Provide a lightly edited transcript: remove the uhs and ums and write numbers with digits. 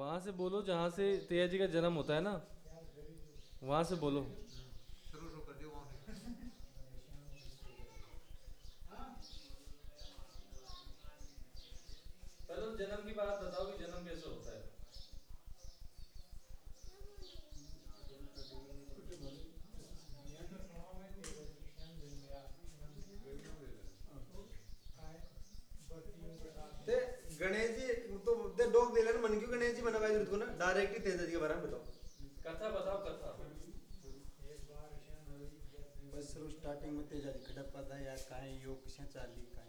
वहां से बोलो जहाँ से तेजा जी का जन्म होता है ना, वहां से बोलो। शुरू शुरू कर दियो वहाँ से। पहले तो जन्म की बात बताओ कि जन्म कैसे होता है। ते गणेश जी तो ते डॉग दे लेना मन क्यों गणेश जी बना भाई को ना डायरेक्ट ही तेजा जी के बारे में बताओ। कथा बताओ कथा। बस शुरू स्टार्टिंग में तेजा जी खड़प्पा था यार काहे योग से चाली का